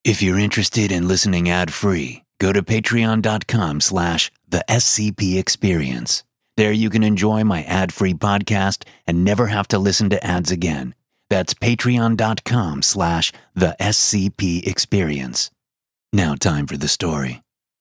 If you're interested in listening ad-free, go to patreon.com/thescpexperience. There you can enjoy my ad-free podcast and never have to listen to ads again. That's patreon.com/thescpexperience. Now time for the story.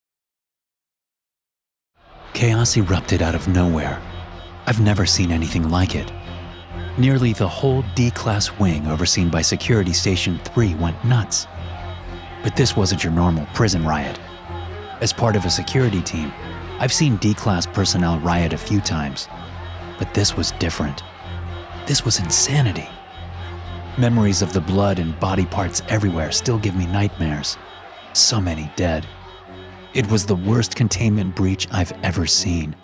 Chaos erupted out of nowhere. I've never seen anything like it. Nearly the whole D-Class wing overseen by Security Station 3 went nuts. But this wasn't your normal prison riot. As part of a security team, I've seen D-Class personnel riot a few times, but this was different. This was insanity. Memories of the blood and body parts everywhere still give me nightmares. So many dead. It was the worst containment breach I've ever seen.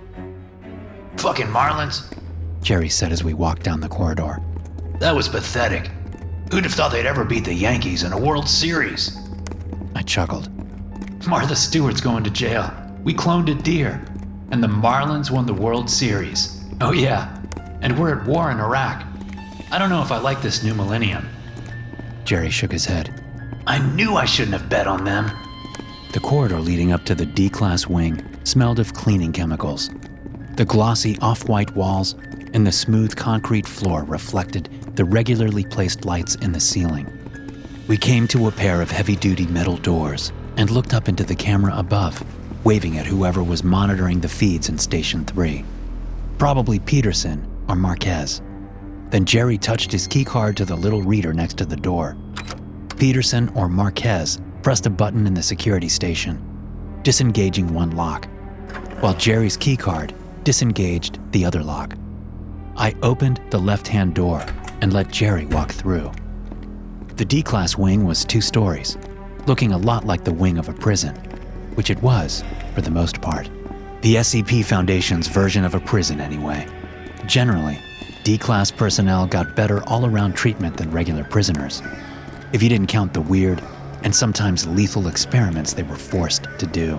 Fucking Marlins, Jerry said as we walked down the corridor. that was pathetic. Who'd have thought they'd ever beat the Yankees in a World Series? I chuckled. Martha Stewart's going to jail. We cloned a deer. And the Marlins won the World Series. Oh yeah, and we're at war in Iraq. I don't know if I like this new millennium. Jerry shook his head. I knew I shouldn't have bet on them. The corridor leading up to the D-Class wing smelled of cleaning chemicals. The glossy off-white walls and the smooth concrete floor reflected the regularly placed lights in the ceiling. We came to a pair of heavy-duty metal doors and looked up into the camera above, waving at whoever was monitoring the feeds in Station 3. Probably Peterson or Marquez. Then Jerry touched his keycard to the little reader next to the door. Peterson or Marquez pressed a button in the security station, disengaging one lock, while Jerry's keycard disengaged the other lock. I opened the left-hand door and let Jerry walk through. The D-Class wing was 2 stories, looking a lot like the wing of a prison, which it was for the most part. The SCP Foundation's version of a prison anyway. Generally, D-Class personnel got better all-around treatment than regular prisoners, if you didn't count the weird and sometimes lethal experiments they were forced to do.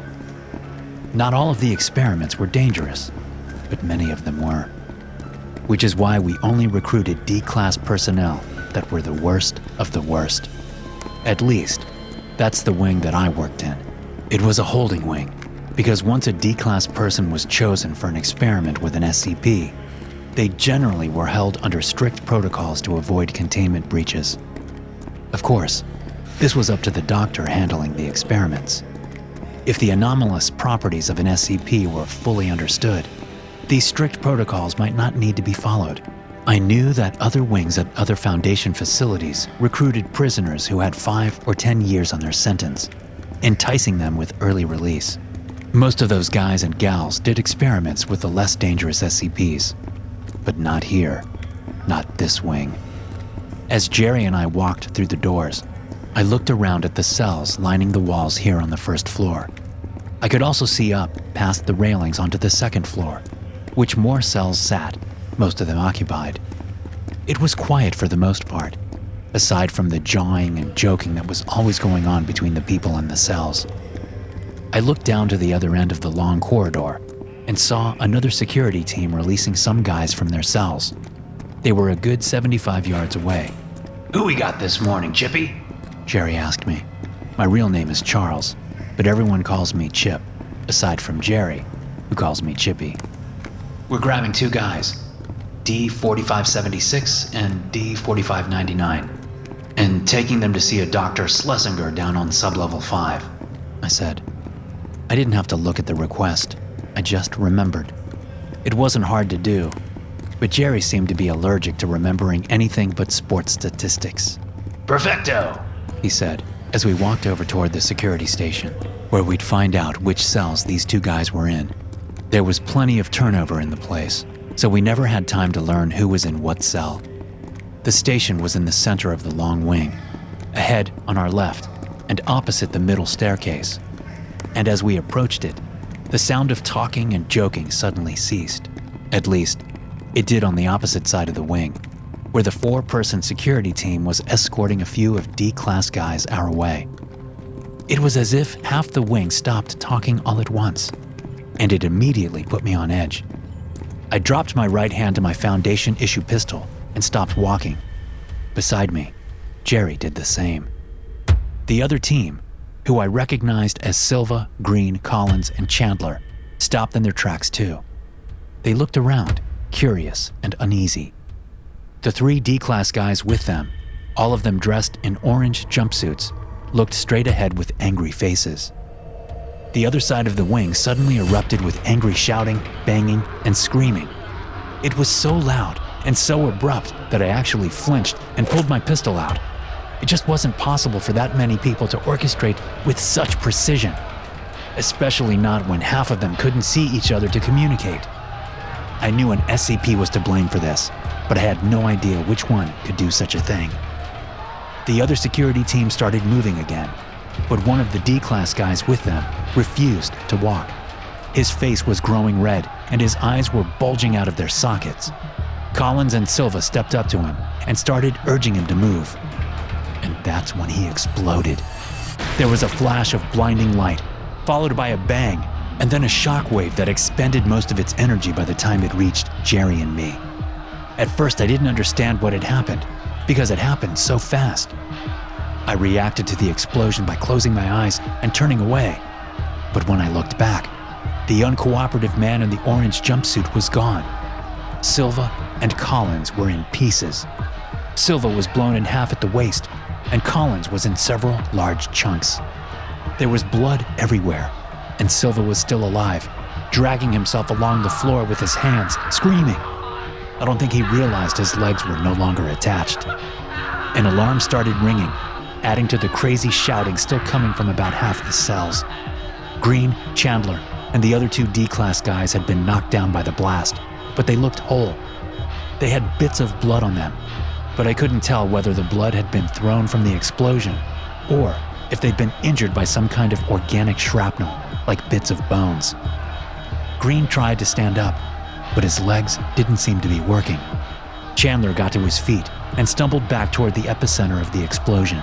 Not all of the experiments were dangerous, but many of them were. Which is why we only recruited D-Class personnel that were the worst of the worst. At least, that's the wing that I worked in. It was a holding wing, because once a D-Class person was chosen for an experiment with an SCP, they generally were held under strict protocols to avoid containment breaches. Of course, this was up to the doctor handling the experiments. If the anomalous properties of an SCP were fully understood, these strict protocols might not need to be followed. I knew that other wings at other Foundation facilities recruited prisoners who had 5 or 10 years on their sentence, enticing them with early release. Most of those guys and gals did experiments with the less dangerous SCPs, but not here, not this wing. As Jerry and I walked through the doors, I looked around at the cells lining the walls here on the first floor. I could also see up past the railings onto the second floor, which more cells sat, most of them occupied. It was quiet for the most part, aside from the jawing and joking that was always going on between the people in the cells. I looked down to the other end of the long corridor and saw another security team releasing some guys from their cells. They were a good 75 yards away. Who we got this morning, Chippy? Jerry asked me. My real name is Charles, but everyone calls me Chip, aside from Jerry, who calls me Chippy. We're grabbing 2 guys, D4576 and D4599, and taking them to see a Dr. Schlesinger down on sublevel 5. I said. I didn't have to look at the request. I just remembered. It wasn't hard to do, but Jerry seemed to be allergic to remembering anything but sports statistics. Perfecto, he said, as we walked over toward the security station, where we'd find out which cells these 2 guys were in. There was plenty of turnover in the place, so we never had time to learn who was in what cell. The station was in the center of the long wing, ahead on our left, and opposite the middle staircase. And as we approached it, the sound of talking and joking suddenly ceased. At least, it did on the opposite side of the wing, where the 4-person security team was escorting a few of D-Class guys our way. It was as if half the wing stopped talking all at once, and it immediately put me on edge. I dropped my right hand to my Foundation issue pistol and stopped walking. Beside me, Jerry did the same. The other team, who I recognized as Silva, Green, Collins, and Chandler, stopped in their tracks too. They looked around, curious and uneasy. The 3 D-Class guys with them, all of them dressed in orange jumpsuits, looked straight ahead with angry faces. The other side of the wing suddenly erupted with angry shouting, banging, and screaming. It was so loud and so abrupt that I actually flinched and pulled my pistol out. It just wasn't possible for that many people to orchestrate with such precision, especially not when half of them couldn't see each other to communicate. I knew an SCP was to blame for this, but I had no idea which one could do such a thing. The other security team started moving again, but one of the D-Class guys with them refused to walk. His face was growing red and his eyes were bulging out of their sockets. Collins and Silva stepped up to him and started urging him to move. And that's when he exploded. There was a flash of blinding light, followed by a bang, and then a shockwave that expended most of its energy by the time it reached Jerry and me. At first, I didn't understand what had happened, because it happened so fast. I reacted to the explosion by closing my eyes and turning away. But when I looked back, the uncooperative man in the orange jumpsuit was gone. Silva and Collins were in pieces. Silva was blown in half at the waist, and Collins was in several large chunks. There was blood everywhere, and Silva was still alive, dragging himself along the floor with his hands, screaming. I don't think he realized his legs were no longer attached. An alarm started ringing, adding to the crazy shouting still coming from about half the cells. Green, Chandler, and the other 2 D-Class guys had been knocked down by the blast, but they looked whole. They had bits of blood on them, but I couldn't tell whether the blood had been thrown from the explosion or if they'd been injured by some kind of organic shrapnel, like bits of bones. Green tried to stand up, but his legs didn't seem to be working. Chandler got to his feet and stumbled back toward the epicenter of the explosion.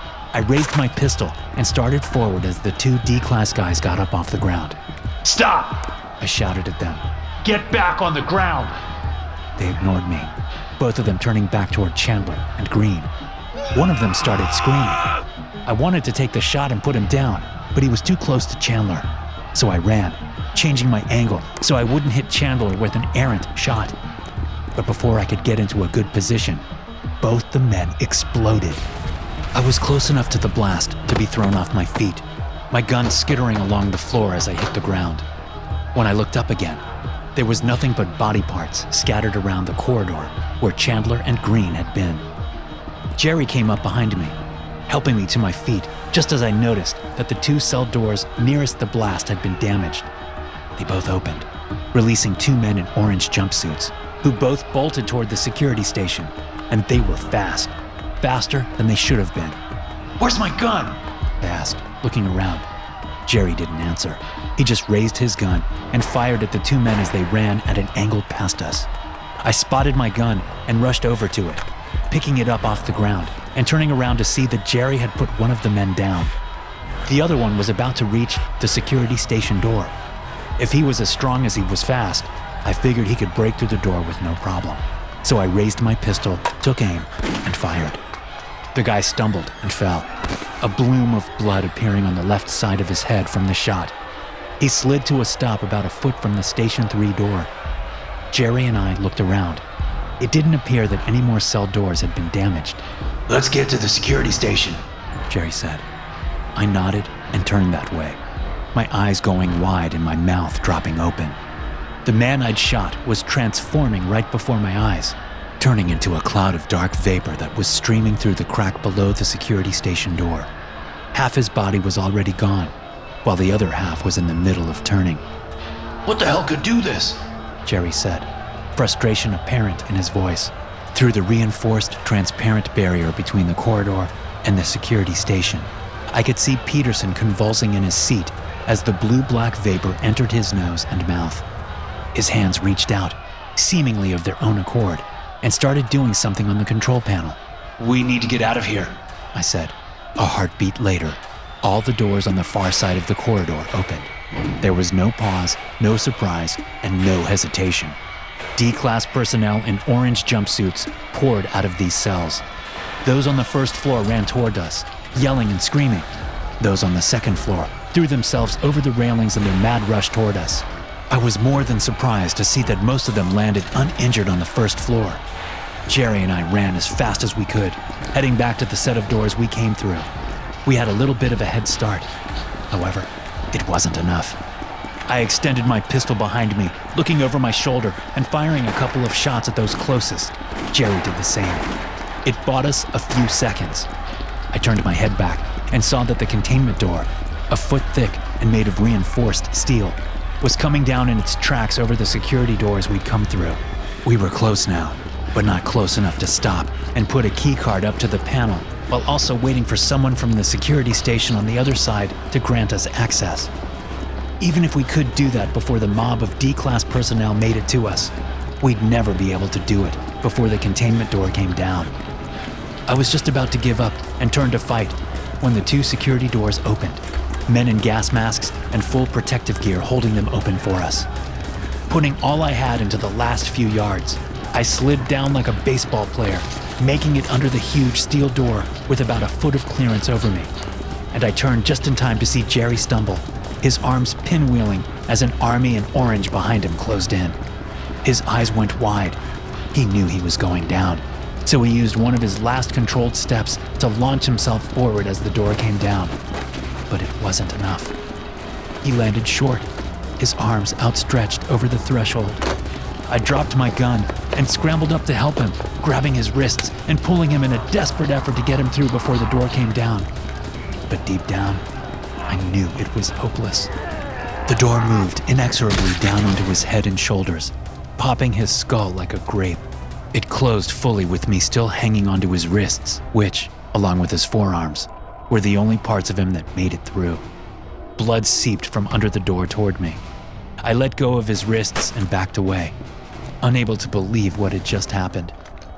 I raised my pistol and started forward as the 2 D-Class guys got up off the ground. Stop! I shouted at them. Get back on the ground! They ignored me, both of them turning back toward Chandler and Green. One of them started screaming. I wanted to take the shot and put him down, but he was too close to Chandler. So I ran, changing my angle so I wouldn't hit Chandler with an errant shot. But before I could get into a good position, both the men exploded. I was close enough to the blast to be thrown off my feet, my gun skittering along the floor as I hit the ground. When I looked up again, there was nothing but body parts scattered around the corridor where Chandler and Green had been. Jerry came up behind me, helping me to my feet just as I noticed that the 2 cell doors nearest the blast had been damaged. They both opened, releasing 2 men in orange jumpsuits, who both bolted toward the security station, and they were fast, faster than they should have been. Where's my gun? I asked, looking around. Jerry didn't answer. He just raised his gun and fired at the 2 men as they ran at an angle past us. I spotted my gun and rushed over to it, picking it up off the ground and turning around to see that Jerry had put one of the men down. The other one was about to reach the security station door. If he was as strong as he was fast, I figured he could break through the door with no problem. So I raised my pistol, took aim, and fired. The guy stumbled and fell, a bloom of blood appearing on the left side of his head from the shot. He slid to a stop about a foot from the Station 3 door. Jerry and I looked around. It didn't appear that any more cell doors had been damaged. Let's get to the security station, Jerry said. I nodded and turned that way, my eyes going wide and my mouth dropping open. The man I'd shot was transforming right before my eyes, turning into a cloud of dark vapor that was streaming through the crack below the security station door. Half his body was already gone, while the other half was in the middle of turning. What the hell could do this? Jerry said, frustration apparent in his voice. Through the reinforced, transparent barrier between the corridor and the security station, I could see Peterson convulsing in his seat as the blue-black vapor entered his nose and mouth. His hands reached out, seemingly of their own accord, and started doing something on the control panel. We need to get out of here, I said. A heartbeat later, all the doors on the far side of the corridor opened. There was no pause, no surprise, and no hesitation. D-Class personnel in orange jumpsuits poured out of these cells. Those on the first floor ran toward us, yelling and screaming. Those on the second floor threw themselves over the railings in their mad rush toward us. I was more than surprised to see that most of them landed uninjured on the first floor. Jerry and I ran as fast as we could, heading back to the set of doors we came through. We had a little bit of a head start. However, it wasn't enough. I extended my pistol behind me, looking over my shoulder and firing a couple of shots at those closest. Jerry did the same. It bought us a few seconds. I turned my head back and saw that the containment door, a foot thick and made of reinforced steel, was coming down in its tracks over the security doors we'd come through. We were close now, but not close enough to stop and put a key card up to the panel, while also waiting for someone from the security station on the other side to grant us access. Even if we could do that before the mob of D-Class personnel made it to us, we'd never be able to do it before the containment door came down. I was just about to give up and turn to fight when the two security doors opened, men in gas masks and full protective gear holding them open for us. Putting all I had into the last few yards, I slid down like a baseball player, making it under the huge steel door with about a foot of clearance over me. And I turned just in time to see Jerry stumble, his arms pinwheeling as an army in orange behind him closed in. His eyes went wide. He knew he was going down, so he used one of his last controlled steps to launch himself forward as the door came down. But it wasn't enough. He landed short, his arms outstretched over the threshold. I dropped my gun and scrambled up to help him, grabbing his wrists and pulling him in a desperate effort to get him through before the door came down. But deep down, I knew it was hopeless. The door moved inexorably down onto his head and shoulders, popping his skull like a grape. It closed fully with me still hanging onto his wrists, which, along with his forearms, were the only parts of him that made it through. Blood seeped from under the door toward me. I let go of his wrists and backed away, unable to believe what had just happened.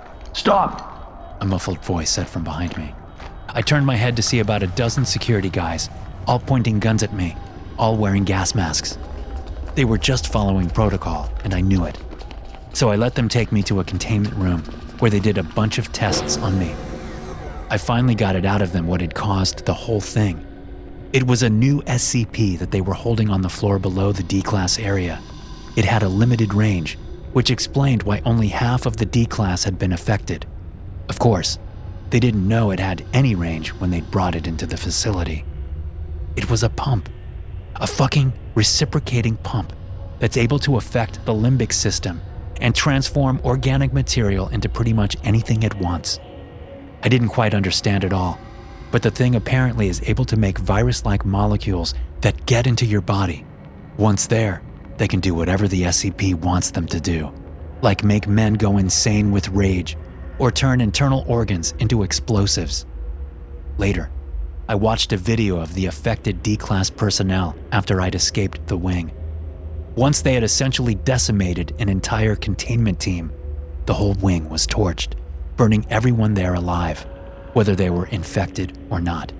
"Stop!" a muffled voice said from behind me. I turned my head to see about a dozen security guys, all pointing guns at me, all wearing gas masks. They were just following protocol, and I knew it. So I let them take me to a containment room where they did a bunch of tests on me. I finally got it out of them what had caused the whole thing. It was a new SCP that they were holding on the floor below the D-Class area. It had a limited range, which explained why only half of the D-Class had been affected. Of course, they didn't know it had any range when they'd brought it into the facility. It was a pump, a fucking reciprocating pump that's able to affect the limbic system and transform organic material into pretty much anything it wants. I didn't quite understand it all, but the thing apparently is able to make virus-like molecules that get into your body. Once there, they can do whatever the SCP wants them to do, like make men go insane with rage or turn internal organs into explosives. Later, I watched a video of the affected D-Class personnel after I'd escaped the wing. Once they had essentially decimated an entire containment team, the whole wing was torched, burning everyone there alive, whether they were infected or not.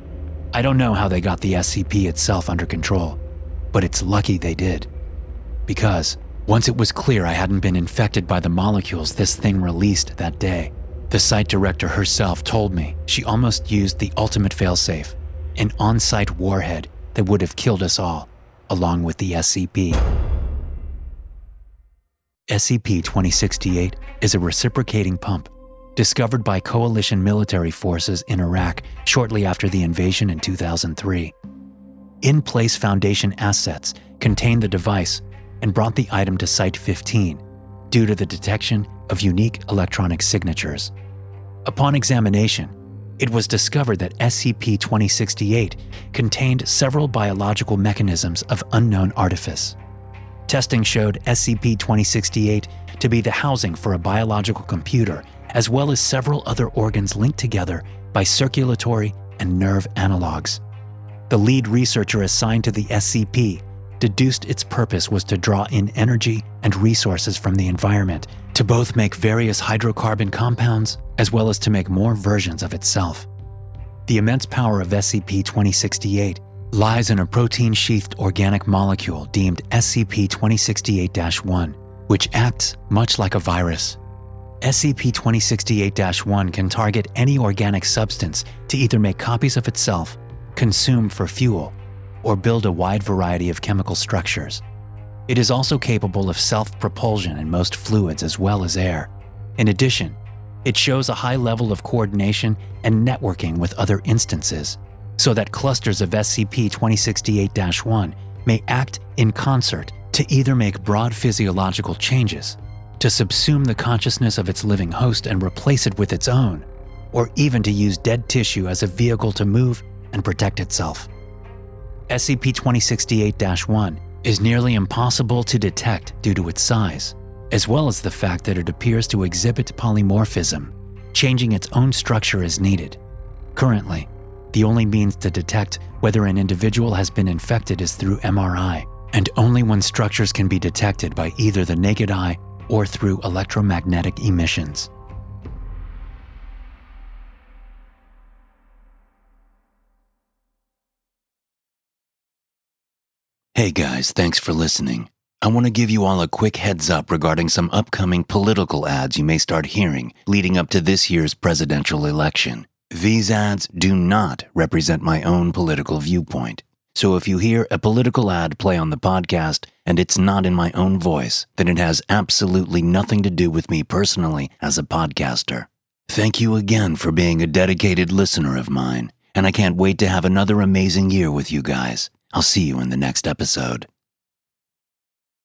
I don't know how they got the SCP itself under control, but it's lucky they did. Because once it was clear I hadn't been infected by the molecules this thing released that day, the site director herself told me she almost used the ultimate failsafe, an on-site warhead that would have killed us all, along with the SCP. SCP-2068 is a reciprocating pump discovered by coalition military forces in Iraq shortly after the invasion in 2003. In-place Foundation assets contained the device and brought the item to Site 15 due to the detection of unique electronic signatures. Upon examination, it was discovered that SCP-2068 contained several biological mechanisms of unknown artifice. Testing showed SCP-2068 to be the housing for a biological computer, as well as several other organs linked together by circulatory and nerve analogs. The lead researcher assigned to the SCP deduced its purpose was to draw in energy and resources from the environment to both make various hydrocarbon compounds as well as to make more versions of itself. The immense power of SCP-2068 lies in a protein-sheathed organic molecule deemed SCP-2068-1, which acts much like a virus. SCP-2068-1 can target any organic substance to either make copies of itself, consume for fuel, or build a wide variety of chemical structures. It is also capable of self-propulsion in most fluids as well as air. In addition, it shows a high level of coordination and networking with other instances, so that clusters of SCP-2068-1 may act in concert to either make broad physiological changes, to subsume the consciousness of its living host and replace it with its own, or even to use dead tissue as a vehicle to move and protect itself. SCP-2068-1 is nearly impossible to detect due to its size, as well as the fact that it appears to exhibit polymorphism, changing its own structure as needed. Currently, the only means to detect whether an individual has been infected is through MRI, and only when structures can be detected by either the naked eye or through electromagnetic emissions. Hey guys, thanks for listening. I want to give you all a quick heads up regarding some upcoming political ads you may start hearing leading up to this year's presidential election. These ads do not represent my own political viewpoint. So if you hear a political ad play on the podcast and it's not in my own voice, then it has absolutely nothing to do with me personally as a podcaster. Thank you again for being a dedicated listener of mine, and I can't wait to have another amazing year with you guys. I'll see you in the next episode.